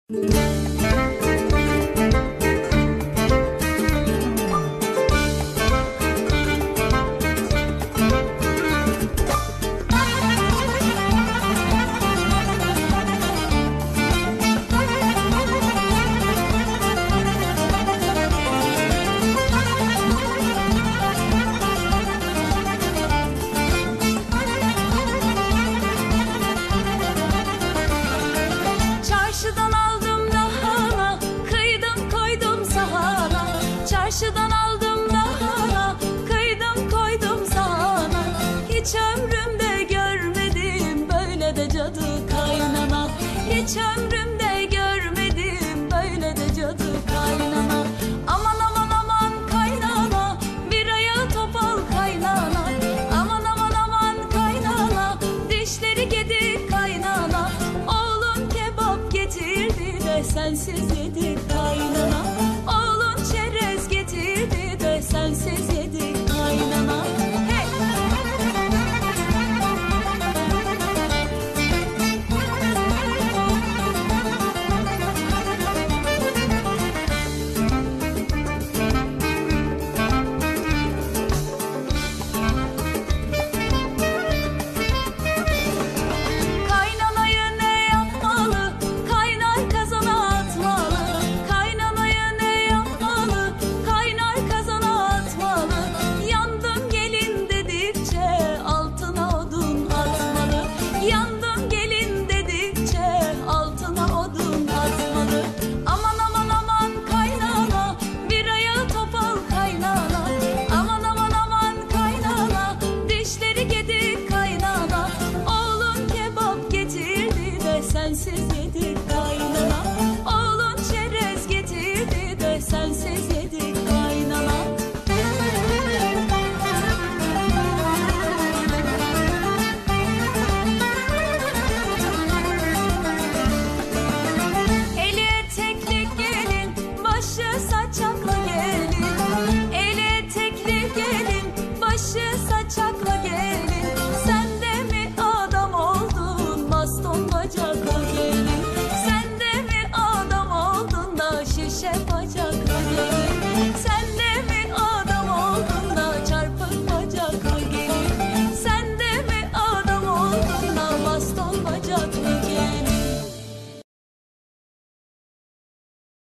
Çarşıdan aldım lahana, kıydım koydum sahana. Çarşıdan aldım lahana, kıydım koydum sahana. Hiç ömrümde görmedim böyle de cadı kaynana. Hiç ömrümde görmedim böyle de cadı kaynana. Aman aman aman kaynana, bir ayağı topal kaynana. Aman aman aman kaynana, dişleri kedi kaynana. Oğlun kebap getirdi de sensiz yedi kaynana. Oğlun çerez getirdi de sensiz yedi kaynana. Hey! Kaynanayı ne yapmalı? Kaynar kazana atmalı. Kaynanayı ne yapmalı? Kaynar kazana atmalı. Yandım gelin dedikçe altına odun atmalı. Yandım gelin dedikçe altına odun atmalı. Aman aman aman kaynana, bir ayağı topal kaynana. Aman aman aman kaynana, dişleri kedi kaynana. Oğlun kebap getirdi de sensiz yedi kaynana. Oğlun çerez getirdi de sensiz yedi kaynana. Eli etekli gelin, başı saçaklı gelin. Eli etekli gelin, başı saçaklı